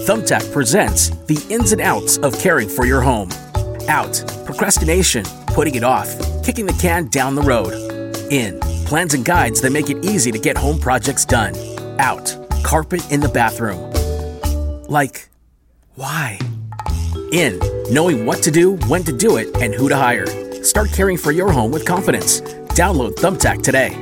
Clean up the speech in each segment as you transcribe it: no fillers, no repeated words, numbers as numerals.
Thumbtack presents the ins and outs of caring for your home. Out, procrastination, putting it off, kicking the can down the road. In, plans and guides that make it easy to get home projects done. Out, carpet in the bathroom. Like, why? In, knowing what to do, when to do it, and who to hire. Start caring for your home with confidence. Download Thumbtack today.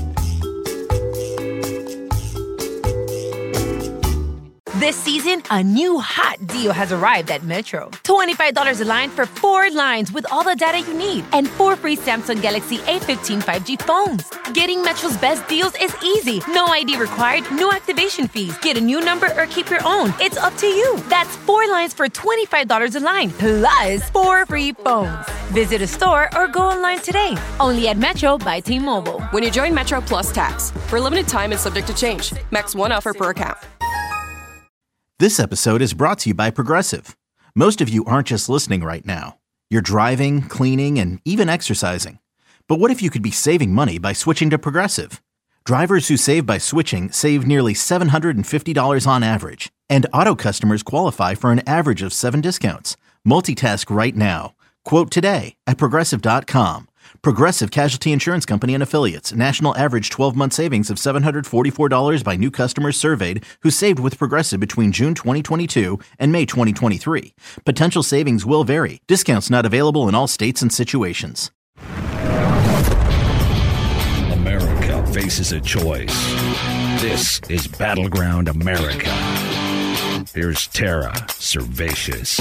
This season, a new hot deal has arrived at Metro. $25 a line for 4 lines with all the data you need and 4 free Samsung Galaxy A15 5G phones. Getting Metro's best deals is easy. No ID required, no activation fees. Get a new number or keep your own. It's up to you. That's 4 lines for $25 a line, plus 4 free phones. Visit a store or go online today. Only at Metro by T-Mobile. When you join Metro Plus Tax. For a limited time and subject to change. Max 1 offer per account. This episode is brought to you by Progressive. Most of you aren't just listening right now. You're driving, cleaning, and even exercising. But what if you could be saving money by switching to Progressive? Drivers who save by switching save nearly $750 on average. And auto customers qualify for an average of 7 discounts. Multitask right now. Quote today at Progressive.com. Progressive Casualty Insurance Company and Affiliates. National average 12-month savings of $744 by new customers surveyed who saved with Progressive between June 2022 and May 2023. Potential savings will vary. Discounts not available in all states and situations. America faces a choice. This is Battleground America. Here's Tara Servatius.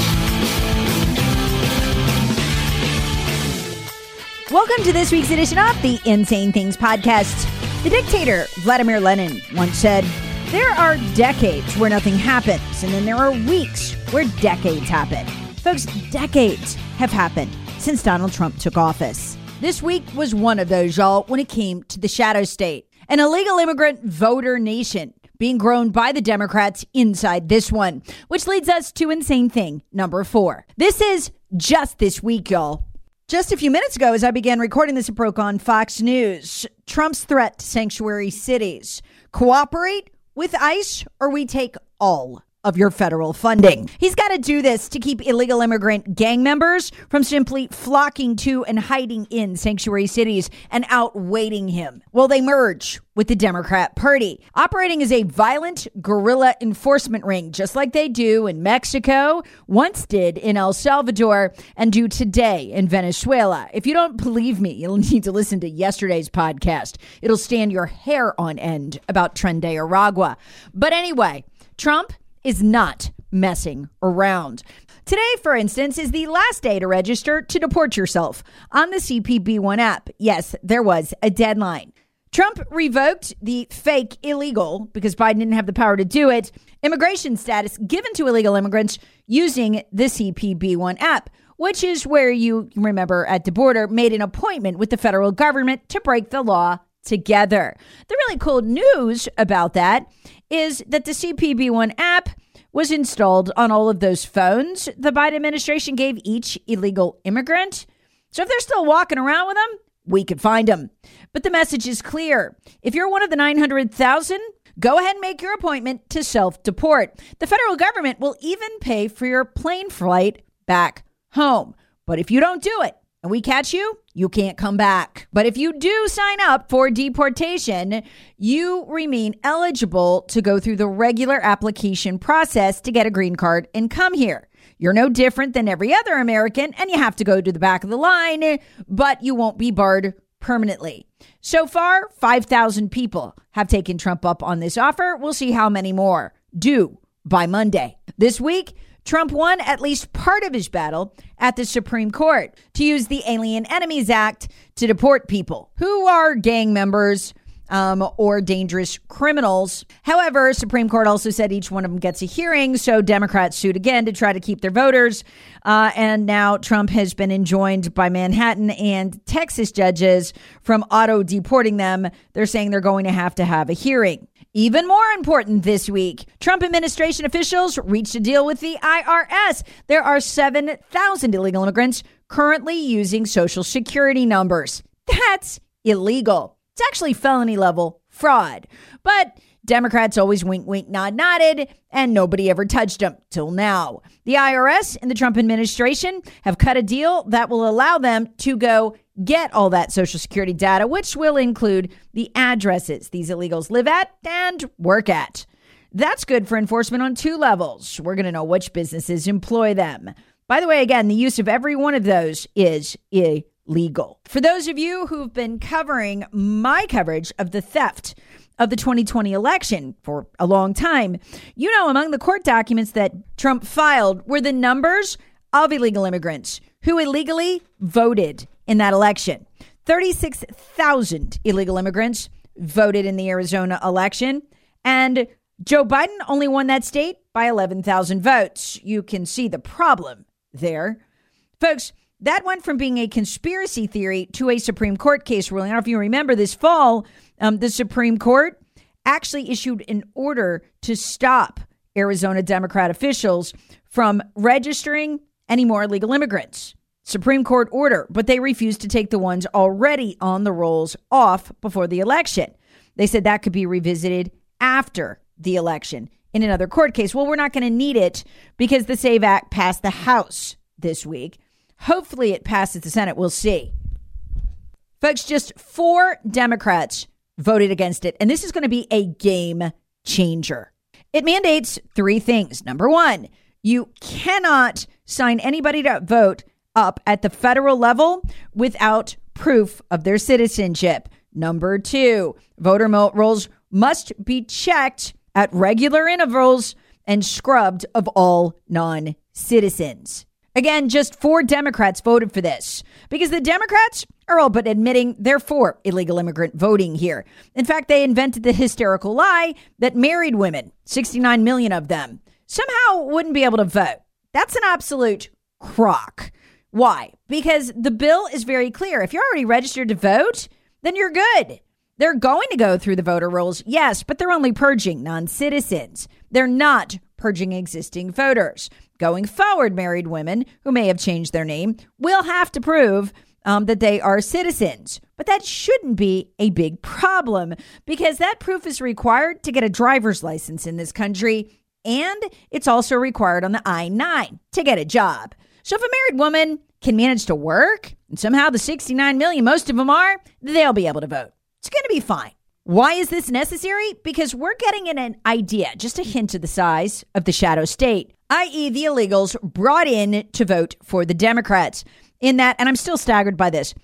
Welcome to this week's edition of the Insane Things Podcast. The dictator, Vladimir Lenin, once said, "There are decades where nothing happens, and then there are weeks where decades happen." Folks, decades have happened since Donald Trump took office. This week was one of those, y'all, when it came to the shadow state, an illegal immigrant voter nation being grown by the Democrats inside this one, which leads us to insane thing number 4. This is just this week, y'all. Just a few minutes ago, as I began recording this, it broke on Fox News. Trump's threat to sanctuary cities. Cooperate with ICE or we take all of your federal funding. He's got to do this to keep illegal immigrant gang members from simply flocking to and hiding in sanctuary cities and outweighing him. Will they merge with the Democrat Party, operating as a violent guerrilla enforcement ring, just like they do in Mexico, once did in El Salvador, and do today in Venezuela? If you don't believe me, you'll need to listen to yesterday's podcast. It'll stand your hair on end about Tren de Aragua. But anyway, Trump is not messing around. Today, for instance, is the last day to register to deport yourself on the CPB-1 app. Yes, there was a deadline. Trump revoked the fake illegal, because Biden didn't have the power to do it, immigration status given to illegal immigrants using the CPB-1 app, which is where you remember at the border made an appointment with the federal government to break the law together. The really cool news about that is that the CPB-1 app was installed on all of those phones the Biden administration gave each illegal immigrant. So if they're still walking around with them, we could find them. But the message is clear. If you're one of the 900,000, go ahead and make your appointment to self-deport. The federal government will even pay for your plane flight back home. But if you don't do it and we catch you, you can't come back. But if you do sign up for deportation, you remain eligible to go through the regular application process to get a green card and come here. You're no different than every other American, and you have to go to the back of the line, but you won't be barred permanently. So far, 5,000 people have taken Trump up on this offer. We'll see how many more do by Monday. This week, Trump won at least part of his battle at the Supreme Court to use the Alien Enemies Act to deport people who are gang members or dangerous criminals. However, Supreme Court also said each one of them gets a hearing. So Democrats sued again to try to keep their voters. And now Trump has been enjoined by Manhattan and Texas judges from auto deporting them. They're saying they're going to have a hearing. Even more important this week, Trump administration officials reached a deal with the IRS. There are 7,000 illegal immigrants currently using Social Security numbers. That's illegal. It's actually felony level fraud. But Democrats always wink, wink, nod, nodded, and nobody ever touched them till now. The IRS and the Trump administration have cut a deal that will allow them to go get all that Social Security data, which will include the addresses these illegals live at and work at. That's good for enforcement on two levels. We're going to know which businesses employ them. By the way, again, the use of every one of those is illegal. For those of you who've been covering my coverage of the theft of the 2020 election for a long time, you know among the court documents that Trump filed were the numbers of illegal immigrants who illegally voted in that election. 36,000 illegal immigrants voted in the Arizona election, and Joe Biden only won that state by 11,000 votes. You can see the problem there. Folks, that went from being a conspiracy theory to a Supreme Court case ruling. I don't know if you remember this fall, the Supreme Court actually issued an order to stop Arizona Democrat officials from registering any more illegal immigrants. Supreme Court order, but they refused to take the ones already on the rolls off before the election. They said that could be revisited after the election in another court case. Well, we're not going to need it because the SAVE Act passed the House this week. Hopefully it passes the Senate. We'll see. Folks, just 4 Democrats voted against it, and this is going to be a game changer. It mandates 3 things. Number 1, you cannot sign anybody to vote up at the federal level without proof of their citizenship. Number 2, voter rolls must be checked at regular intervals and scrubbed of all non-citizens. Again, just 4 Democrats voted for this because the Democrats are all but admitting they're for illegal immigrant voting here. In fact, they invented the hysterical lie that married women, 69 million of them, somehow wouldn't be able to vote. That's an absolute crock. Why? Because the bill is very clear. If you're already registered to vote, then you're good. They're going to go through the voter rolls, yes, but they're only purging non-citizens. They're not purging existing voters. Going forward, married women who may have changed their name will have to prove that they are citizens. But that shouldn't be a big problem because that proof is required to get a driver's license in this country. And it's also required on the I-9 to get a job. So if a married woman can manage to work, and somehow the 69 million, most of them are, they'll be able to vote. It's going to be fine. Why is this necessary? Because we're getting an idea, just a hint of the size of the shadow state, i.e. the illegals brought in to vote for the Democrats. In that, and I'm still staggered by this,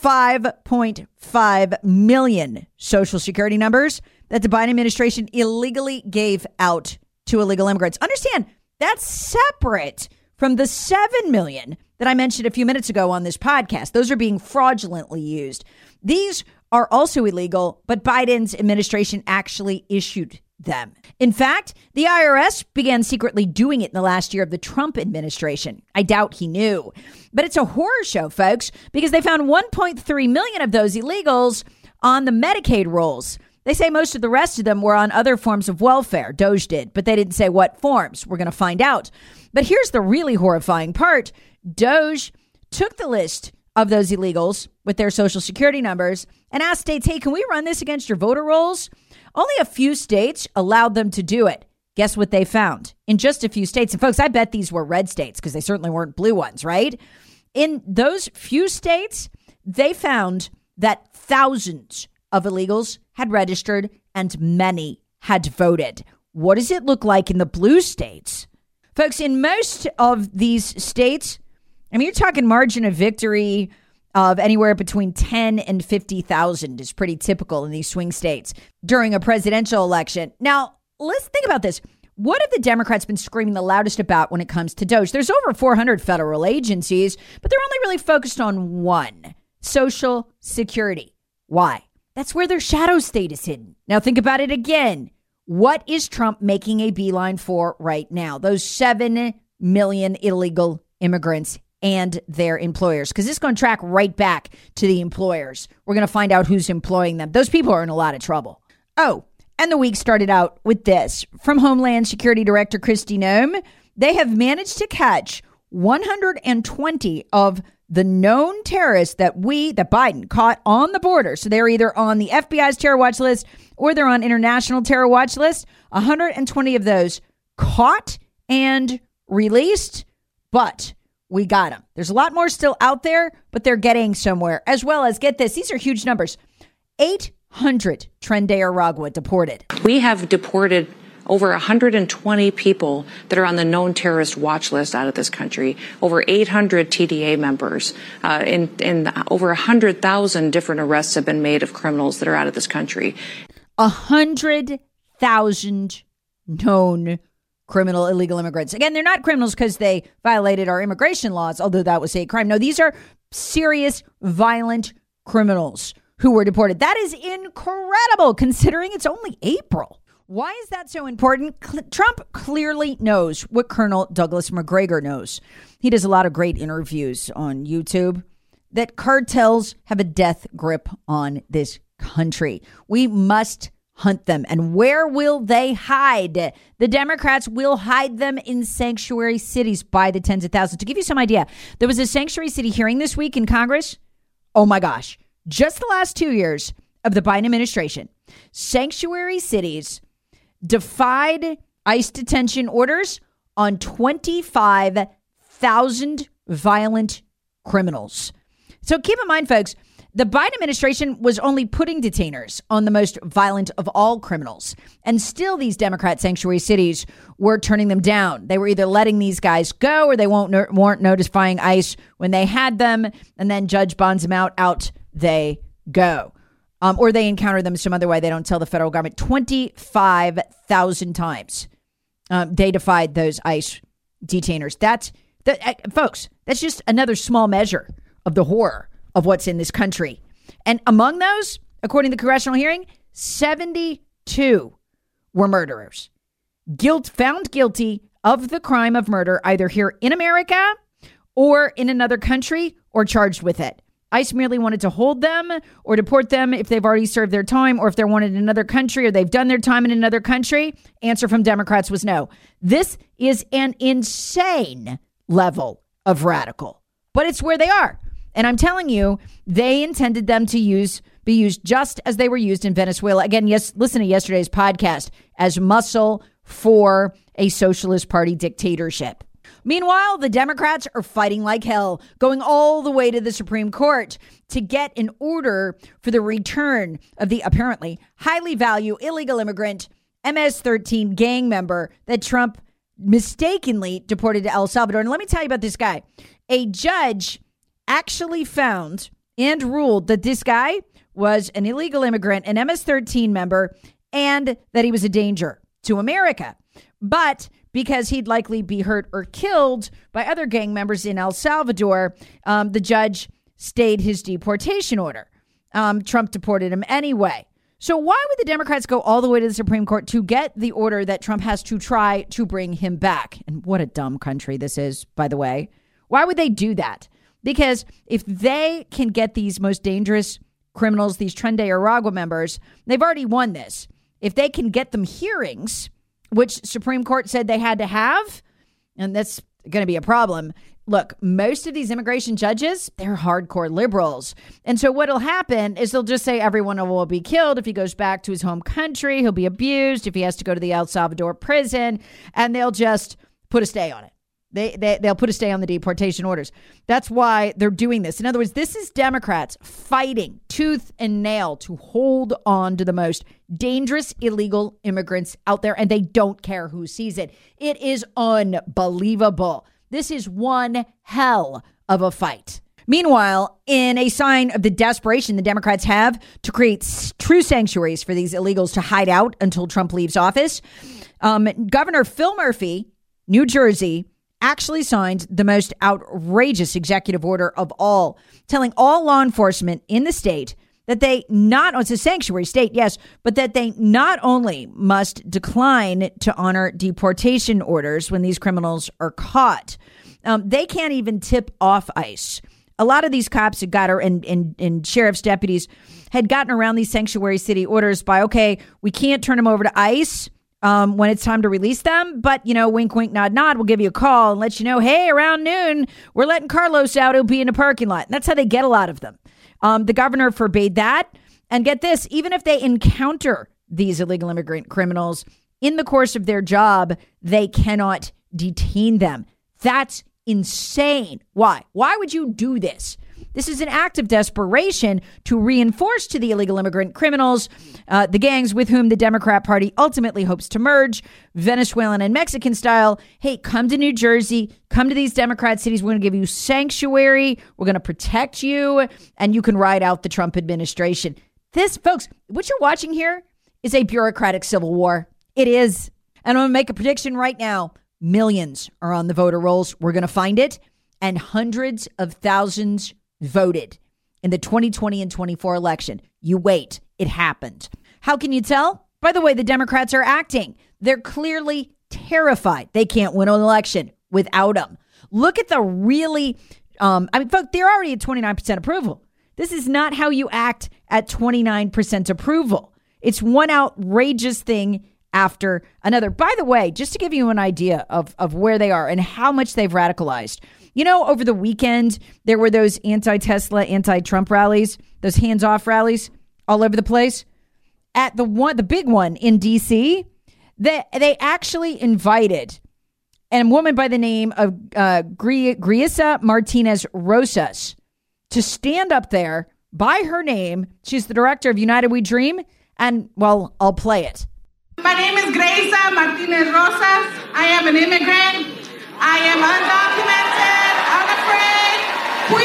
5.5 million Social Security numbers that the Biden administration illegally gave out to illegal immigrants. Understand, that's separate from the 7 million that I mentioned a few minutes ago on this podcast. Those are being fraudulently used. These are also illegal, but Biden's administration actually issued them. In fact, the IRS began secretly doing it in the last year of the Trump administration. I doubt he knew. But it's a horror show, folks, because they found 1.3 million of those illegals on the Medicaid rolls. They say most of the rest of them were on other forms of welfare. DOJ did, but they didn't say what forms. We're going to find out. But here's the really horrifying part. DOJ took the list of those illegals with their Social Security numbers and asked states, hey, can we run this against your voter rolls? Only a few states allowed them to do it. Guess what they found? In just a few states, and folks, I bet these were red states because they certainly weren't blue ones, right? In those few states, they found that thousands of illegals had registered and many had voted. What does it look like in the blue states? Folks, in most of these states, I mean, you're talking margin of victory of anywhere between 10 and 50,000 is pretty typical in these swing states during a presidential election. Now, let's think about this. What have the Democrats been screaming the loudest about when it comes to DOJ? There's over 400 federal agencies, but they're only really focused on one, Social Security. Why? That's where their shadow state is hidden. Now, think about it again. What is Trump making a beeline for right now? Those 7 million illegal immigrants and their employers, because this is going to track right back to the employers. We're going to find out who's employing them. Those people are in a lot of trouble. Oh, and the week started out with this. From Homeland Security Director Kristi Noem, they have managed to catch 120 of the known terrorists that Biden caught on the border. So they're either on the FBI's terror watch list or they're on international terror watch list. 120 of those caught and released, but we got them. There's a lot more still out there, but they're getting somewhere. As well as, get this, these are huge numbers, 800 Tren de Aragua deported. We have deported over 120 people that are on the known terrorist watch list out of this country, over 800 TDA members, and over 100,000 different arrests have been made of criminals that are out of this country. 100,000 known criminal illegal immigrants. Again, they're not criminals because they violated our immigration laws, although that was a crime. No, these are serious, violent criminals who were deported. That is incredible considering it's only April. Why is that so important? Trump clearly knows what Colonel Douglas Macgregor knows. He does a lot of great interviews on YouTube, that cartels have a death grip on this country. We must hunt them. And where will they hide? The Democrats will hide them in sanctuary cities by the tens of thousands. To give you some idea, there was a sanctuary city hearing this week in Congress. Oh my gosh. Just the last 2 years of the Biden administration, sanctuary cities defied ICE detention orders on 25,000 violent criminals. So keep in mind, folks, the Biden administration was only putting detainers on the most violent of all criminals. And still these Democrat sanctuary cities were turning them down. They were either letting these guys go or they weren't notifying ICE when they had them. And then judge bonds them out they go. Or they encounter them some other way. They don't tell the federal government. 25,000 times they defied those ICE detainers. Folks, that's just another small measure of the horror of what's in this country. And among those, according to the congressional hearing, 72 were murderers. Found guilty of the crime of murder, either here in America or in another country, or charged with it. ICE merely wanted to hold them or deport them if they've already served their time, or if they're wanted in another country or they've done their time in another country. Answer from Democrats was no. This is an insane level of radical, but it's where they are. And I'm telling you, they intended them to be used just as they were used in Venezuela. Again, yes, listen to yesterday's podcast, as muscle for a socialist party dictatorship. Meanwhile, the Democrats are fighting like hell, going all the way to the Supreme Court to get an order for the return of the apparently highly valued illegal immigrant MS-13 gang member that Trump mistakenly deported to El Salvador. And let me tell you about this guy. A judge actually found and ruled that this guy was an illegal immigrant, an MS-13 member, and that he was a danger to America. But because he'd likely be hurt or killed by other gang members in El Salvador, the judge stayed his deportation order. Trump deported him anyway. So why would the Democrats go all the way to the Supreme Court to get the order that Trump has to try to bring him back? And what a dumb country this is, by the way. Why would they do that? Because if they can get these most dangerous criminals, these Tren de Aragua members, they've already won this. If they can get them hearings, which Supreme Court said they had to have, and that's going to be a problem. Look, most of these immigration judges, they're hardcore liberals. And so what'll happen is they'll just say everyone will be killed. If he goes back to his home country, he'll be abused. If he has to go to the El Salvador prison, and they'll just put a stay on it. They'll put a stay on the deportation orders. That's why they're doing this. In other words, this is Democrats fighting tooth and nail to hold on to the most dangerous illegal immigrants out there, and they don't care who sees it. It is unbelievable. This is one hell of a fight. Meanwhile, in a sign of the desperation the Democrats have to create true sanctuaries for these illegals to hide out until Trump leaves office, Governor Phil Murphy, New Jersey, actually signed the most outrageous executive order of all, telling all law enforcement in the state that it's a sanctuary state, yes, but that they not only must decline to honor deportation orders when these criminals are caught, they can't even tip off ICE. A lot of these cops had and sheriff's deputies had gotten around these sanctuary city orders by, okay, we can't turn them over to ICE when it's time to release them. But, wink, wink, nod, nod, we'll give you a call and let you know, hey, around noon, we're letting Carlos out. He'll be in a parking lot. And that's how they get a lot of them. The governor forbade that. And get this, even if they encounter these illegal immigrant criminals in the course of their job, they cannot detain them. That's insane. Why? Why would you do this? This is an act of desperation to reinforce to the illegal immigrant criminals, the gangs with whom the Democrat Party ultimately hopes to merge, Venezuelan and Mexican style. Hey, come to New Jersey, come to these Democrat cities. We're going to give you sanctuary. We're going to protect you, and you can ride out the Trump administration. This, folks, what you're watching here is a bureaucratic civil war. It is. And I'm going to make a prediction right now. Millions are on the voter rolls. We're going to find it. And hundreds of thousands voted in the 2020 and 24 election. You wait. It happened. How can you tell? By the way, the Democrats are acting. They're clearly terrified. They can't win an election without them. Look at the really, folks, they're already at 29% approval. This is not how you act at 29% approval. It's one outrageous thing after another. By the way, just to give you an idea of where they are and how much they've radicalized. Over the weekend, there were those anti-Tesla, anti-Trump rallies, those hands-off rallies all over the place. At the big one in D.C., they actually invited a woman by the name of Greisa Martinez Rosas to stand up there by her name. She's the director of United We Dream. And, well, I'll play it. My name is Greisa Martinez Rosas. I am an immigrant. I am undocumented, unafraid,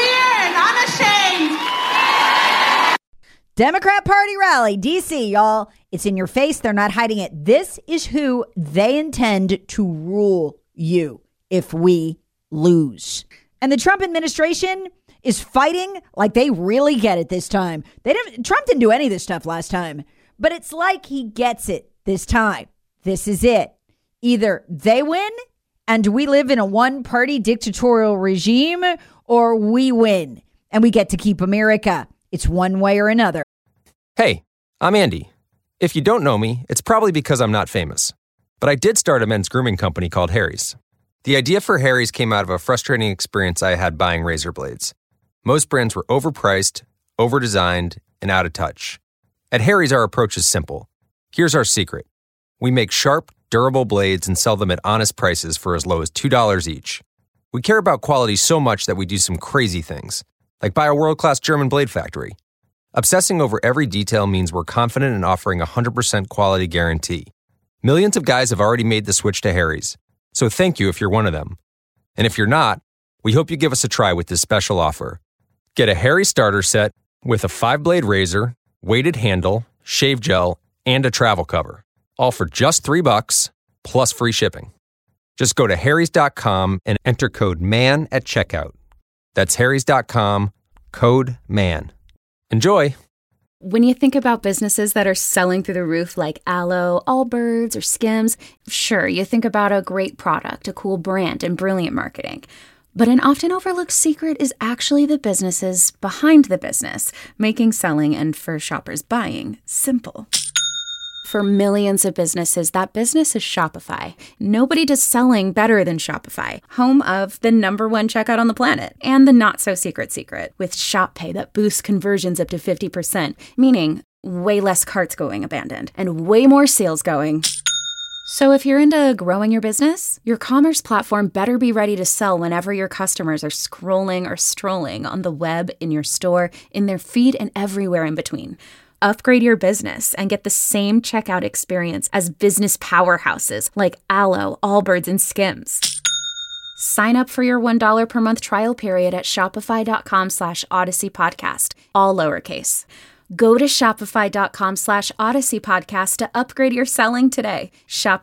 queer, and unashamed. Democrat Party rally, D.C., y'all. It's in your face. They're not hiding it. This is who they intend to rule you if we lose. And the Trump administration is fighting like they really get it this time. Trump didn't do any of this stuff last time, but it's like he gets it this time. This is it. Either they win and we live in a one-party dictatorial regime, or we win and we get to keep America. It's one way or another. Hey, I'm Andy. If you don't know me, it's probably because I'm not famous. But I did start a men's grooming company called Harry's. The idea for Harry's came out of a frustrating experience I had buying razor blades. Most brands were overpriced, overdesigned, and out of touch. At Harry's, our approach is simple. Here's our secret. We make sharp, durable blades and sell them at honest prices for as low as $2 each. We care about quality so much that we do some crazy things, like buy a world-class German blade factory. Obsessing over every detail means we're confident in offering a 100% quality guarantee. Millions of guys have already made the switch to Harry's, so thank you if you're one of them. And if you're not, we hope you give us a try with this special offer. Get a Harry's starter set with a 5-blade razor, weighted handle, shave gel, and a travel cover. All for just $3 plus free shipping. Just go to harrys.com and enter code MAN at checkout. That's harrys.com, code MAN. Enjoy. When you think about businesses that are selling through the roof like Aloe, Allbirds, or Skims, sure, you think about a great product, a cool brand, and brilliant marketing. But an often overlooked secret is actually the businesses behind the business, making selling and, for shoppers, buying simple. For millions of businesses, that business is Shopify. Nobody does selling better than Shopify, home of the #1 checkout on the planet, and the not-so-secret secret, with Shop Pay that boosts conversions up to 50%, meaning way less carts going abandoned, and way more sales going. So if you're into growing your business, your commerce platform better be ready to sell whenever your customers are scrolling or strolling on the web, in your store, in their feed, and everywhere in between. Upgrade your business and get the same checkout experience as business powerhouses like Aloe, Allbirds, and Skims. Sign up for your $1 per month trial period at shopify.com/Odyssey Podcast, all lowercase. Go to shopify.com/Odyssey Podcast to upgrade your selling today.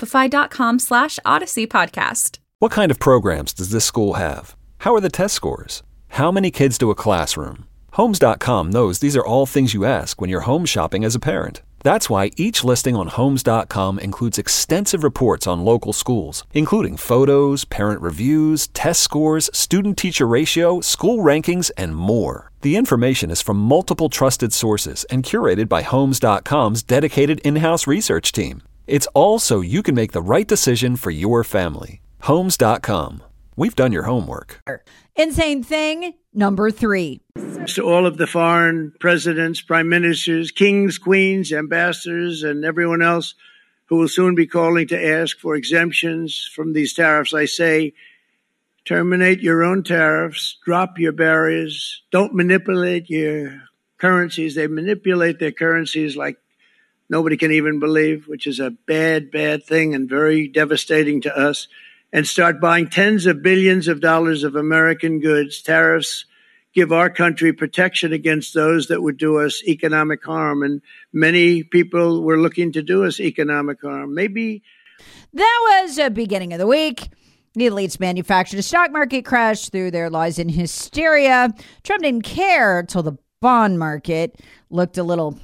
Shopify.com/Odyssey Podcast. What kind of programs does this school have? How are the test scores? How many kids do a classroom? Homes.com knows these are all things you ask when you're home shopping as a parent. That's why each listing on Homes.com includes extensive reports on local schools, including photos, parent reviews, test scores, student-teacher ratio, school rankings, and more. The information is from multiple trusted sources and curated by Homes.com's dedicated in-house research team. It's all so you can make the right decision for your family. Homes.com. We've done your homework. Insane thing number 3. To all of the foreign presidents, prime ministers, kings, queens, ambassadors, and everyone else who will soon be calling to ask for exemptions from these tariffs, I say, terminate your own tariffs, drop your barriers, don't manipulate your currencies. They manipulate their currencies like nobody can even believe, which is a bad, bad thing and very devastating to us. And start buying tens of billions of dollars of American goods. Tariffs give our country protection against those that would do us economic harm. And many people were looking to do us economic harm. Maybe that was a beginning of the week. The elites manufactured a stock market crash through their lies in hysteria. Trump didn't care till the bond market looked a little,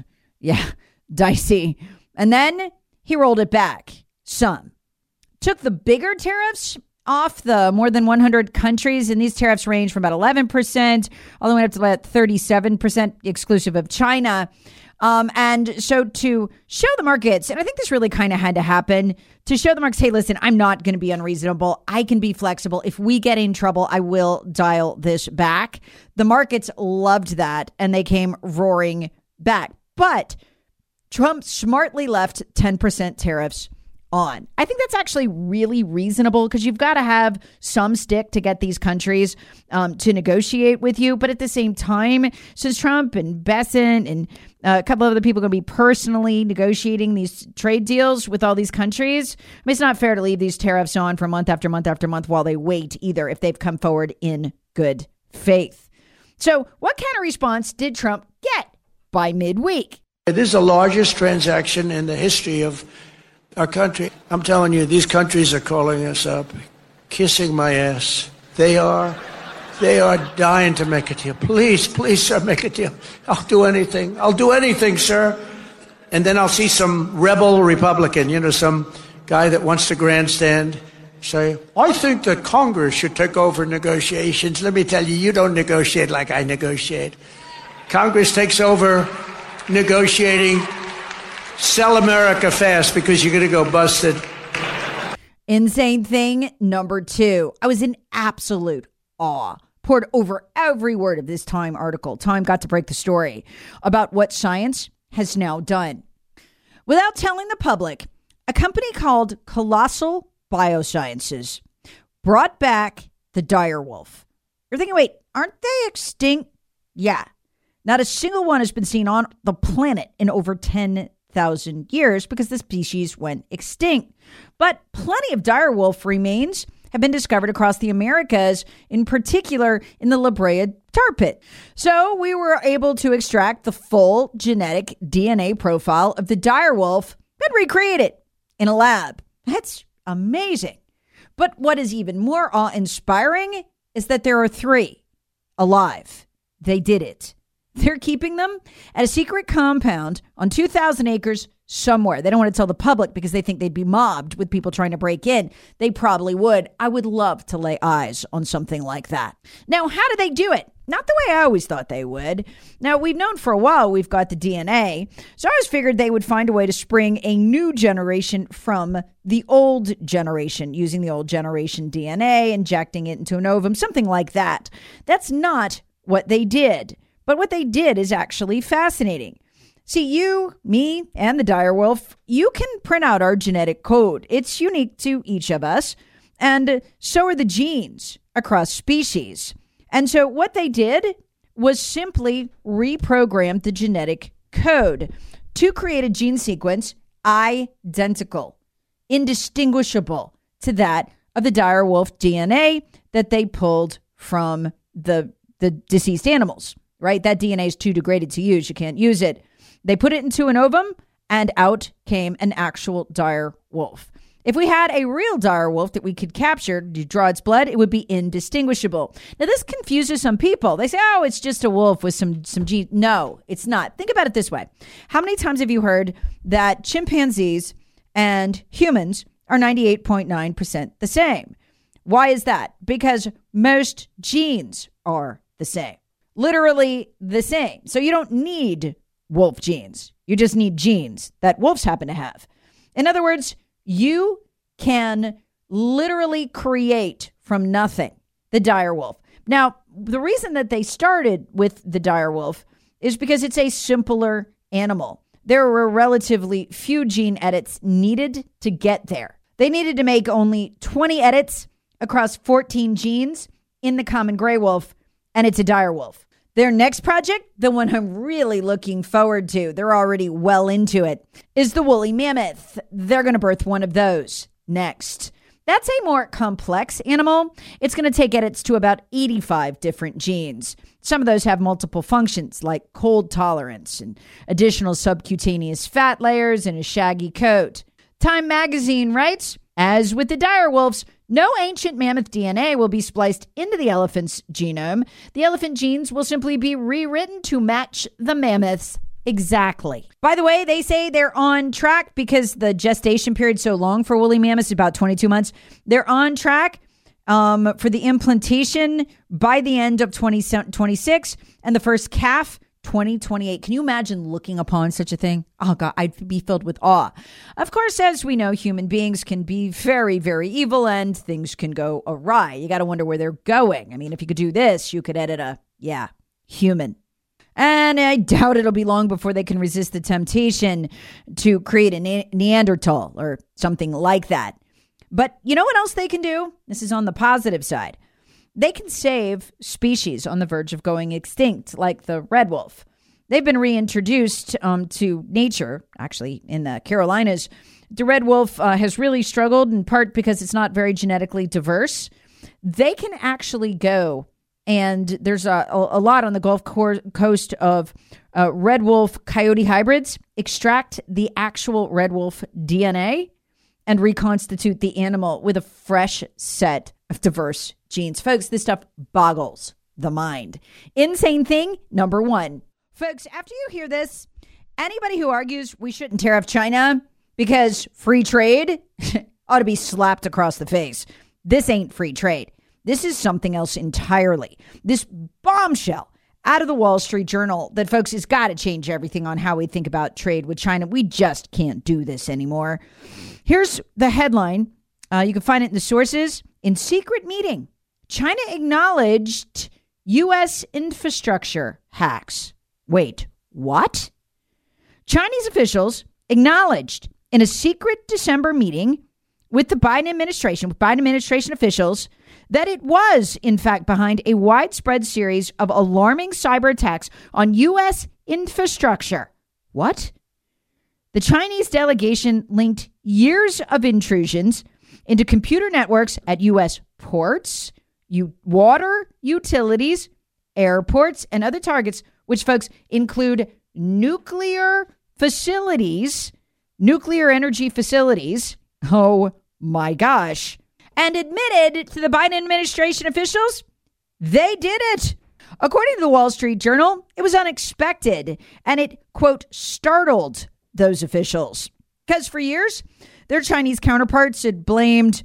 dicey. And then he rolled it back some. Took the bigger tariffs off the more than 100 countries, and these tariffs range from about 11% all the way up to about 37% exclusive of China. And so to show the markets, and I think this really kind of had to happen, to show the markets, hey, listen, I'm not going to be unreasonable. I can be flexible. If we get in trouble, I will dial this back. The markets loved that, and they came roaring back. But Trump smartly left 10% tariffs on. I think that's actually really reasonable because you've got to have some stick to get these countries to negotiate with you. But at the same time, since Trump and Bessent and a couple of other people are going to be personally negotiating these trade deals with all these countries, I mean, it's not fair to leave these tariffs on for month after month after month while they wait either if they've come forward in good faith. So what kind of response did Trump get by midweek? this is the largest transaction in the history of our country. I'm telling you, these countries are calling us up, kissing my ass. They are dying to make a deal. Please, sir, make a deal. I'll do anything, sir. And then I'll see some rebel Republican, some guy that wants to grandstand, say, I think that Congress should take over negotiations. Let me tell you, you don't negotiate like I negotiate. Congress takes over negotiating. Sell America fast because you're going to go busted. Insane thing number 2. I was in absolute awe. Poured over every word of this Time article. Time got to break the story about what science has now done. Without telling the public, a company called Colossal Biosciences brought back the dire wolf. You're thinking, wait, aren't they extinct? Yeah. Not a single one has been seen on the planet in over 10,000 years because the species went extinct. But plenty of dire wolf remains have been discovered across the Americas, in particular in the La Brea tar pit. So we were able to extract the full genetic DNA profile of the dire wolf and recreate it in a lab. That's amazing. But what is even more awe-inspiring is that there are 3 alive. They did it. They're keeping them at a secret compound on 2,000 acres somewhere. They don't want to tell the public because they think they'd be mobbed with people trying to break in. They probably would. I would love to lay eyes on something like that. Now, how do they do it? Not the way I always thought they would. Now, we've known for a while we've got the DNA, so I always figured they would find a way to spring a new generation from the old generation, using the old generation DNA, injecting it into an ovum, something like that. That's not what they did. But what they did is actually fascinating. See, you, me, and the dire wolf, you can print out our genetic code. It's unique to each of us, and so are the genes across species. And so what they did was simply reprogram the genetic code to create a gene sequence identical, indistinguishable to that of the dire wolf DNA that they pulled from the deceased animals. Right? That DNA is too degraded to use. You can't use it. They put it into an ovum and out came an actual dire wolf. If we had a real dire wolf that we could capture to draw its blood, it would be indistinguishable. Now, this confuses some people. They say, oh, it's just a wolf with some genes. No, it's not. Think about it this way. How many times have you heard that chimpanzees and humans are 98.9% the same? Why is that? Because most genes are the same. Literally the same. So you don't need wolf genes. You just need genes that wolves happen to have. In other words, you can literally create from nothing the direwolf. Now, the reason that they started with the direwolf is because it's a simpler animal. There were relatively few gene edits needed to get there. They needed to make only 20 edits across 14 genes in the common gray wolf, and it's a direwolf. Their next project, the one I'm really looking forward to, they're already well into it, is the woolly mammoth. They're going to birth one of those next. That's a more complex animal. It's going to take edits to about 85 different genes. Some of those have multiple functions like cold tolerance and additional subcutaneous fat layers and a shaggy coat. Time magazine writes, as with the direwolves, no ancient mammoth DNA will be spliced into the elephant's genome. The elephant genes will simply be rewritten to match the mammoth's exactly. By the way, they say they're on track because the gestation period so long for woolly mammoths, about 22 months. They're on track for the implantation by the end of 2026 and the first calf 2028. Can you imagine looking upon such a thing? Oh God, I'd be filled with awe. Of course, as we know, human beings can be very, very evil and things can go awry. You got to wonder where they're going. I mean, if you could do this, you could edit a human. And I doubt it'll be long before they can resist the temptation to create a Neanderthal or something like that. But you know what else they can do? This is on the positive side. They can save species on the verge of going extinct, like the red wolf. They've been reintroduced to nature, actually, in the Carolinas. The red wolf has really struggled, in part because it's not very genetically diverse. They can actually go, and there's a lot on the Gulf Coast of red wolf coyote hybrids, extract the actual red wolf DNA and reconstitute the animal with a fresh set of diverse genes. Folks, this stuff boggles the mind. Insane thing number one. Folks, after you hear this, anybody who argues we shouldn't tariff China because free trade ought to be slapped across the face. This ain't free trade. This is something else entirely. This bombshell out of the Wall Street Journal that, folks, has got to change everything on how we think about trade with China. We just can't do this anymore. Here's the headline. You can find it in the sources. In secret meeting, China acknowledged U.S. infrastructure hacks. Wait, what? Chinese officials acknowledged in a secret December meeting with the Biden administration officials, that it was, in fact, behind a widespread series of alarming cyber attacks on U.S. infrastructure. What? The Chinese delegation linked years of intrusions into computer networks at U.S. ports, water utilities, airports, and other targets, which, folks, include nuclear facilities, nuclear energy facilities. Oh, my gosh. And admitted to the Biden administration officials, they did it. According to the Wall Street Journal, it was unexpected, and it, quote, startled those officials. Because for years, their Chinese counterparts had blamed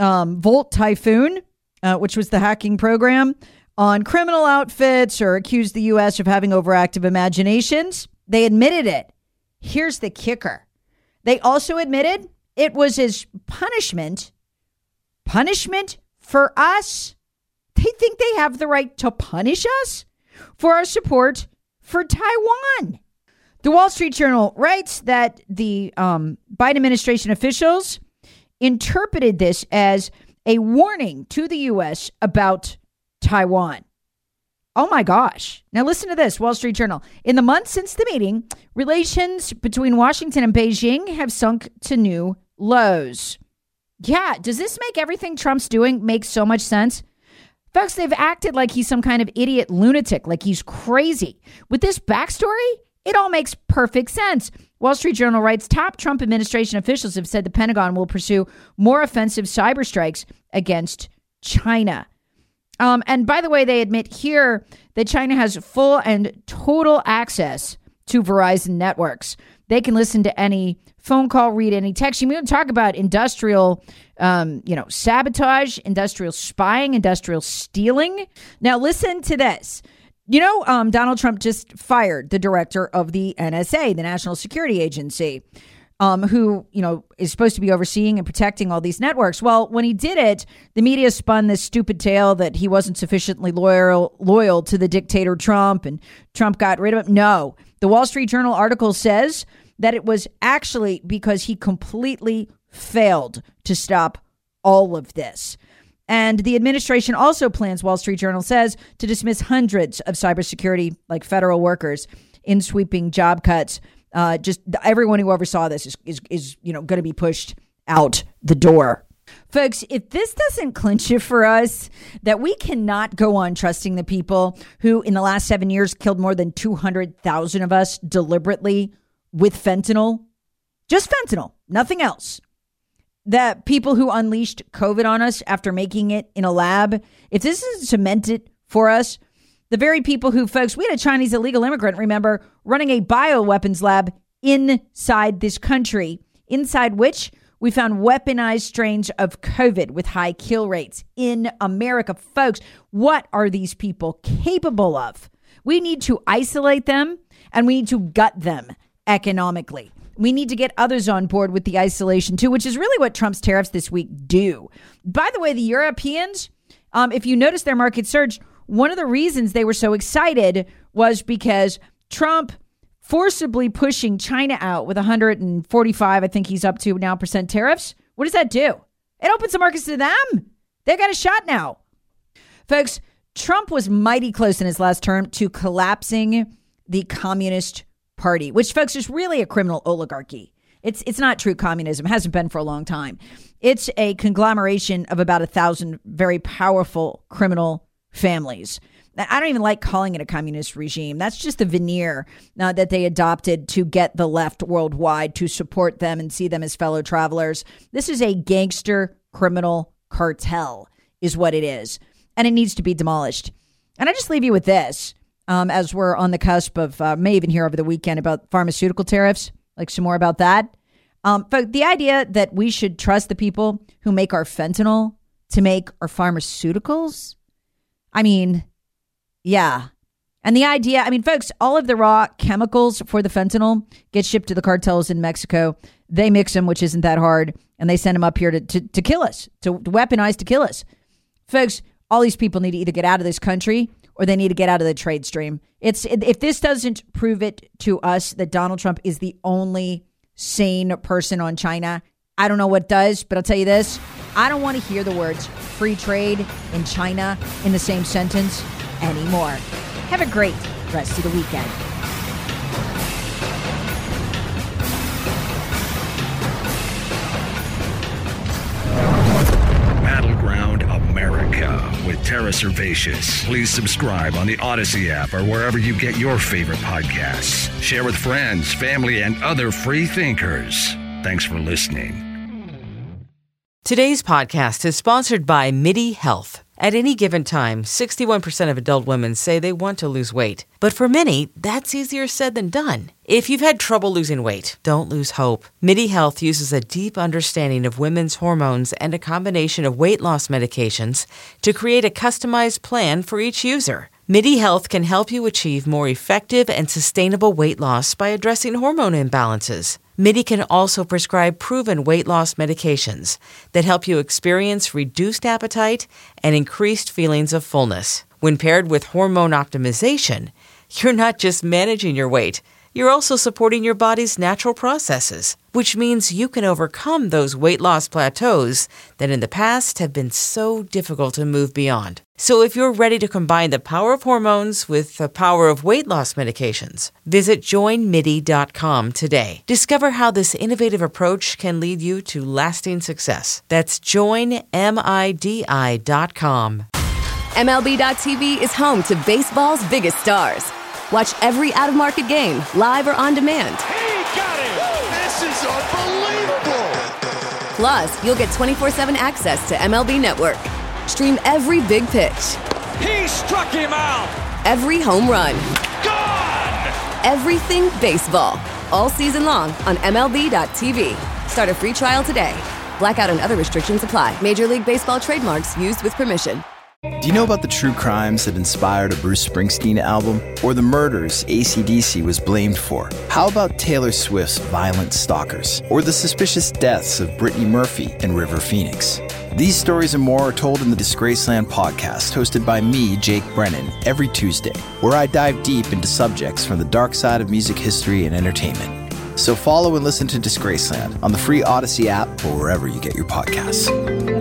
Volt Typhoon, which was the hacking program, on criminal outfits or accused the U.S. of having overactive imaginations. They admitted it. Here's the kicker. They also admitted it was as punishment for us. They think they have the right to punish us for our support for Taiwan. The Wall Street Journal writes that the Biden administration officials interpreted this as a warning to the U.S. about Taiwan. Oh, my gosh. Now, listen to this, Wall Street Journal. In the months since the meeting, relations between Washington and Beijing have sunk to new lows. Yeah, does this make everything Trump's doing make so much sense? Folks, they've acted like he's some kind of idiot lunatic, like he's crazy. With this backstory, it all makes perfect sense. Wall Street Journal writes, top Trump administration officials have said the Pentagon will pursue more offensive cyber strikes against China. And by the way, they admit here that China has full and total access to Verizon networks. They can listen to any phone call, read any text. We don't talk about industrial, sabotage, industrial spying, industrial stealing. Now, listen to this. Donald Trump just fired the director of the NSA, the National Security Agency. who, is supposed to be overseeing and protecting all these networks. Well, when he did it, the media spun this stupid tale that he wasn't sufficiently loyal to the dictator Trump, and Trump got rid of him. No, the Wall Street Journal article says that it was actually because he completely failed to stop all of this. And the administration also plans, Wall Street Journal says, to dismiss hundreds of cybersecurity, like federal workers, in sweeping job cuts. Just everyone who oversaw this is going to be pushed out the door. Folks, if this doesn't clinch it for us that we cannot go on trusting the people who in the last 7 years killed more than 200,000 of us deliberately with fentanyl, just fentanyl, nothing else. The people who unleashed COVID on us after making it in a lab, if this isn't cemented for us, the very people who, folks, we had a Chinese illegal immigrant, remember, running a bioweapons lab inside this country, inside which we found weaponized strains of COVID with high kill rates in America. Folks, what are these people capable of? We need to isolate them and we need to gut them economically. We need to get others on board with the isolation too, which is really what Trump's tariffs this week do. By the way, the Europeans, if you notice their market surged, one of the reasons they were so excited was because Trump forcibly pushing China out with 145, I think he's up to now, % tariffs. What does that do? It opens the markets to them. They got a shot now. Folks, Trump was mighty close in his last term to collapsing the Communist Party, which, folks, is really a criminal oligarchy. It's not true communism. It hasn't been for a long time. It's a conglomeration of about 1,000 very powerful criminal families. I don't even like calling it a communist regime. That's just the veneer that they adopted to get the left worldwide to support them and see them as fellow travelers. This is a gangster criminal cartel is what it is. And it needs to be demolished. And I just leave you with this, as we're on the cusp of, may even hear over the weekend about pharmaceutical tariffs, like some more about that. But the idea that we should trust the people who make our fentanyl to make our pharmaceuticals, I mean, yeah. And the idea, folks, all of the raw chemicals for the fentanyl get shipped to the cartels in Mexico. They mix them, which isn't that hard. And they send them up here to kill us, to weaponize to kill us. Folks, all these people need to either get out of this country or they need to get out of the trade stream. If this doesn't prove it to us that Donald Trump is the only sane person on China, I don't know what does, but I'll tell you this. I don't want to hear the words free trade in China in the same sentence anymore. Have a great rest of the weekend. Battleground America with Tara Servatius. Please subscribe on the Odyssey app or wherever you get your favorite podcasts. Share with friends, family, and other free thinkers. Thanks for listening. Today's podcast is sponsored by MIDI Health. At any given time, 61% of adult women say they want to lose weight. But for many, that's easier said than done. If you've had trouble losing weight, don't lose hope. MIDI Health uses a deep understanding of women's hormones and a combination of weight loss medications to create a customized plan for each user. MIDI Health can help you achieve more effective and sustainable weight loss by addressing hormone imbalances. MIDI can also prescribe proven weight loss medications that help you experience reduced appetite and increased feelings of fullness. When paired with hormone optimization, you're not just managing your weight, you're also supporting your body's natural processes, which means you can overcome those weight loss plateaus that in the past have been so difficult to move beyond. So if you're ready to combine the power of hormones with the power of weight loss medications, visit joinmidi.com today. Discover how this innovative approach can lead you to lasting success. That's joinmidi.com. MLB.tv is home to baseball's biggest stars. Watch every out-of-market game, live or on demand. He got it! This is unbelievable! Plus, you'll get 24/7 access to MLB Network. Stream every big pitch. He struck him out! Every home run. Gone! Everything baseball. All season long on MLB.tv. Start a free trial today. Blackout and other restrictions apply. Major League Baseball trademarks used with permission. Do you know about the true crimes that inspired a Bruce Springsteen album? Or the murders AC/DC was blamed for? How about Taylor Swift's Violent Stalkers? Or the suspicious deaths of Brittany Murphy and River Phoenix? These stories and more are told in the Disgraceland podcast, hosted by me, Jake Brennan, every Tuesday, where I dive deep into subjects from the dark side of music history and entertainment. So follow and listen to Disgraceland on the free Odyssey app or wherever you get your podcasts.